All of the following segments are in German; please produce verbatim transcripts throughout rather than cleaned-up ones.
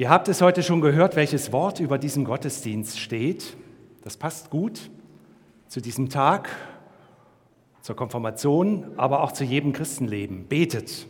Ihr habt es heute schon gehört, welches Wort über diesem Gottesdienst steht. Das passt gut zu diesem Tag, zur Konfirmation, aber auch zu jedem Christenleben. Betet.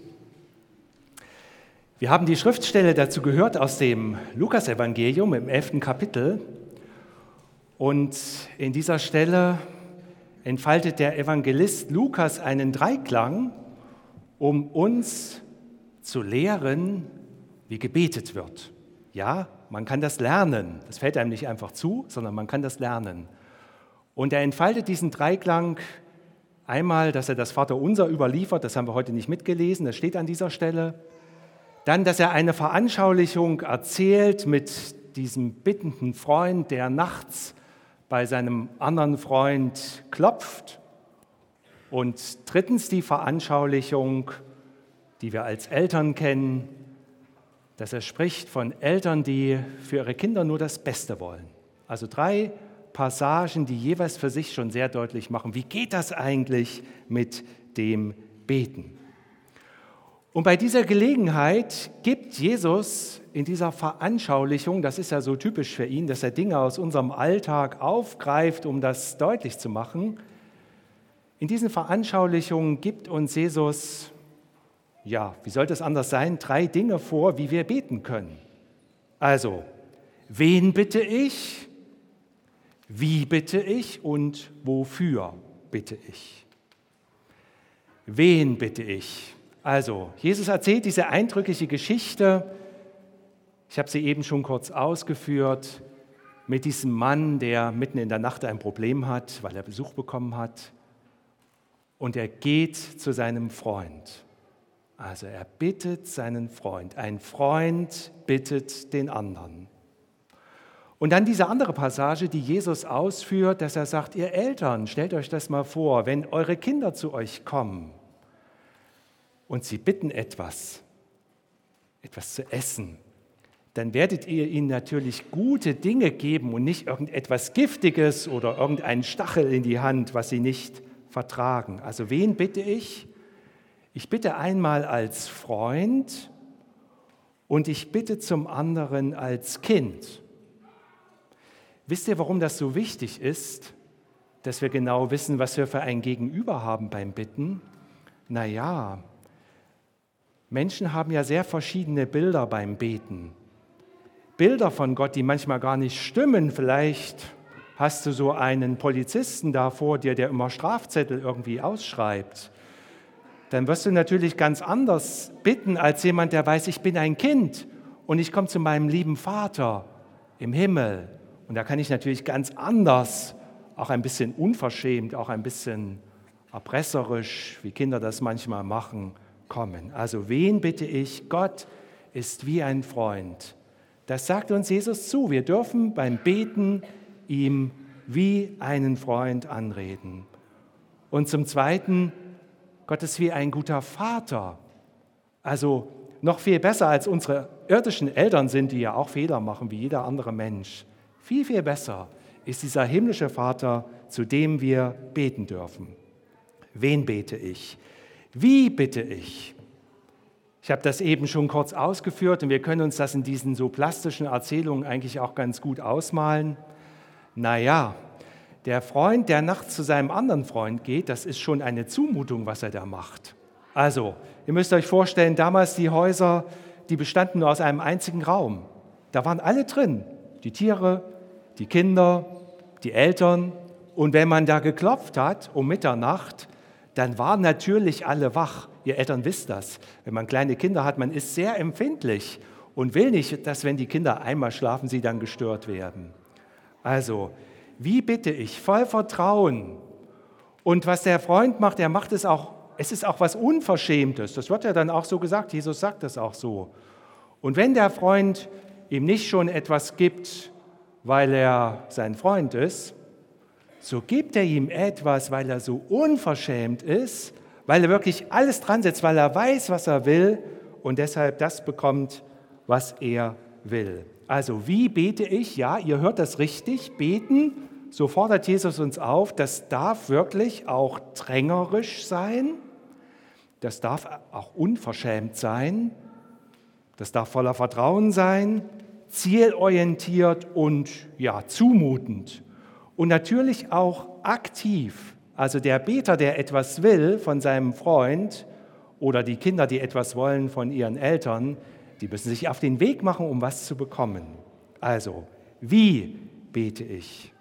Wir haben die Schriftstelle dazu gehört aus dem Lukasevangelium im elften Kapitel. Und in dieser Stelle entfaltet der Evangelist Lukas einen Dreiklang, um uns zu lehren, wie gebetet wird. Ja, man kann das lernen. Das fällt einem nicht einfach zu, sondern man kann das lernen. Und er entfaltet diesen Dreiklang einmal, dass er das Vaterunser überliefert, das haben wir heute nicht mitgelesen, das steht an dieser Stelle. Dann, dass er eine Veranschaulichung erzählt mit diesem bittenden Freund, der nachts bei seinem anderen Freund klopft. Und drittens die Veranschaulichung, die wir als Eltern kennen, dass er spricht von Eltern, die für ihre Kinder nur das Beste wollen. Also drei Passagen, die jeweils für sich schon sehr deutlich machen, wie geht das eigentlich mit dem Beten? Und bei dieser Gelegenheit gibt Jesus in dieser Veranschaulichung, das ist ja so typisch für ihn, dass er Dinge aus unserem Alltag aufgreift, um das deutlich zu machen. In diesen Veranschaulichungen gibt uns Jesus, ja, wie sollte es anders sein, drei Dinge vor, wie wir beten können. Also, wen bitte ich, wie bitte ich und wofür bitte ich? Wen bitte ich? Also, Jesus erzählt diese eindrückliche Geschichte, ich habe sie eben schon kurz ausgeführt, mit diesem Mann, der mitten in der Nacht ein Problem hat, weil er Besuch bekommen hat. Und er geht zu seinem Freund. Also er bittet seinen Freund. Ein Freund bittet den anderen. Und dann diese andere Passage, die Jesus ausführt, dass er sagt, ihr Eltern, stellt euch das mal vor, wenn eure Kinder zu euch kommen und sie bitten etwas, etwas zu essen, dann werdet ihr ihnen natürlich gute Dinge geben und nicht irgendetwas Giftiges oder irgendeinen Stachel in die Hand, was sie nicht vertragen. Also wen bitte ich? Ich bitte einmal als Freund und ich bitte zum anderen als Kind. Wisst ihr, warum das so wichtig ist, dass wir genau wissen, was wir für ein Gegenüber haben beim Bitten? Naja, Menschen haben ja sehr verschiedene Bilder beim Beten. Bilder von Gott, die manchmal gar nicht stimmen. Vielleicht hast du so einen Polizisten da vor dir, der immer Strafzettel irgendwie ausschreibt. Dann wirst du natürlich ganz anders bitten als jemand, der weiß, ich bin ein Kind und ich komme zu meinem lieben Vater im Himmel. Und da kann ich natürlich ganz anders, auch ein bisschen unverschämt, auch ein bisschen erpresserisch, wie Kinder das manchmal machen, kommen. Also wen bitte ich? Gott ist wie ein Freund. Das sagt uns Jesus zu. Wir dürfen beim Beten ihm wie einen Freund anreden. Und zum Zweiten, Gott ist wie ein guter Vater. Also noch viel besser als unsere irdischen Eltern sind, die ja auch Fehler machen, wie jeder andere Mensch. Viel, viel besser ist dieser himmlische Vater, zu dem wir beten dürfen. Wen bete ich? Wie bitte ich? Ich habe das eben schon kurz ausgeführt und wir können uns das in diesen so plastischen Erzählungen eigentlich auch ganz gut ausmalen. Naja, der Freund, der nachts zu seinem anderen Freund geht, das ist schon eine Zumutung, was er da macht. Also, ihr müsst euch vorstellen, damals die Häuser, die bestanden nur aus einem einzigen Raum. Da waren alle drin, die Tiere, die Kinder, die Eltern. Und wenn man da geklopft hat um Mitternacht, dann waren natürlich alle wach. Ihr Eltern wisst das. Wenn man kleine Kinder hat, man ist sehr empfindlich und will nicht, dass, wenn die Kinder einmal schlafen, sie dann gestört werden. Also, wie bitte ich? Voll Vertrauen. Und was der Freund macht, er macht es auch, es ist auch was Unverschämtes. Das wird ja dann auch so gesagt, Jesus sagt das auch so. Und wenn der Freund ihm nicht schon etwas gibt, weil er sein Freund ist, so gibt er ihm etwas, weil er so unverschämt ist, weil er wirklich alles dran setzt, weil er weiß, was er will und deshalb das bekommt, was er will. Also wie bete ich? Ja, ihr hört das richtig, beten, so fordert Jesus uns auf, das darf wirklich auch drängerisch sein, das darf auch unverschämt sein, das darf voller Vertrauen sein, zielorientiert und ja, zumutend. Und natürlich auch aktiv. Also der Beter, der etwas will von seinem Freund oder die Kinder, die etwas wollen von ihren Eltern, die müssen sich auf den Weg machen, um was zu bekommen. Also, wie bete ich?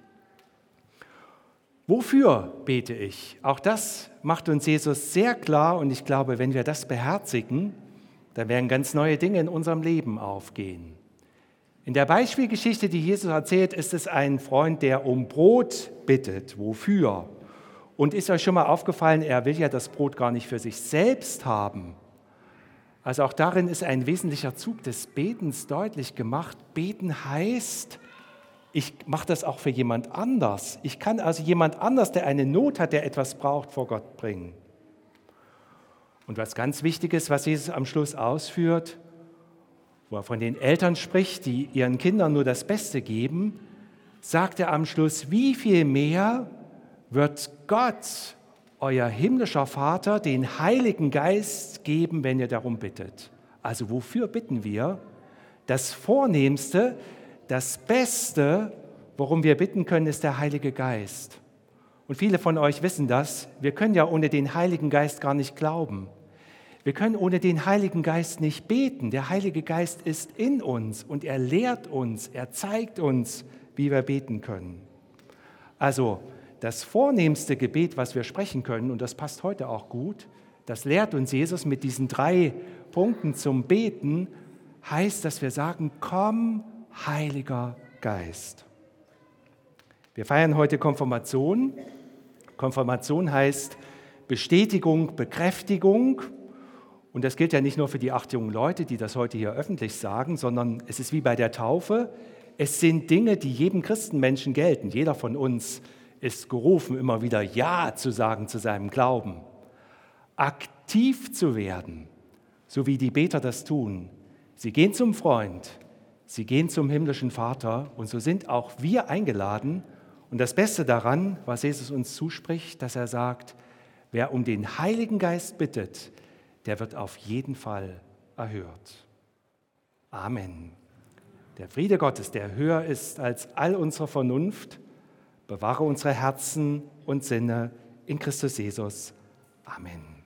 Wofür bete ich? Auch das macht uns Jesus sehr klar und ich glaube, wenn wir das beherzigen, dann werden ganz neue Dinge in unserem Leben aufgehen. In der Beispielgeschichte, die Jesus erzählt, ist es ein Freund, der um Brot bittet. Wofür? Und ist euch schon mal aufgefallen, er will ja das Brot gar nicht für sich selbst haben. Also auch darin ist ein wesentlicher Zug des Betens deutlich gemacht. Beten heißt, ich mache das auch für jemand anders. Ich kann also jemand anders, der eine Not hat, der etwas braucht, vor Gott bringen. Und was ganz wichtig ist, was Jesus am Schluss ausführt, wo er von den Eltern spricht, die ihren Kindern nur das Beste geben, sagt er am Schluss, wie viel mehr wird Gott, euer himmlischer Vater, den Heiligen Geist geben, wenn ihr darum bittet. Also wofür bitten wir? Das Vornehmste, das Beste, worum wir bitten können, ist der Heilige Geist. Und viele von euch wissen das, wir können ja ohne den Heiligen Geist gar nicht glauben. Wir können ohne den Heiligen Geist nicht beten. Der Heilige Geist ist in uns und er lehrt uns, er zeigt uns, wie wir beten können. Also das vornehmste Gebet, was wir sprechen können, und das passt heute auch gut, das lehrt uns Jesus mit diesen drei Punkten zum Beten, heißt, dass wir sagen, komm, Heiliger Geist. Wir feiern heute Konfirmation. Konfirmation heißt Bestätigung, Bekräftigung. Und das gilt ja nicht nur für die acht jungen Leute, die das heute hier öffentlich sagen, sondern es ist wie bei der Taufe. Es sind Dinge, die jedem Christenmenschen gelten. Jeder von uns ist gerufen, immer wieder Ja zu sagen zu seinem Glauben. Aktiv zu werden, so wie die Beter das tun. Sie gehen zum Freund, sie gehen zum himmlischen Vater und so sind auch wir eingeladen. Und das Beste daran, was Jesus uns zuspricht, dass er sagt, wer um den Heiligen Geist bittet, der wird auf jeden Fall erhört. Amen. Der Friede Gottes, der höher ist als all unsere Vernunft, bewahre unsere Herzen und Sinne in Christus Jesus. Amen.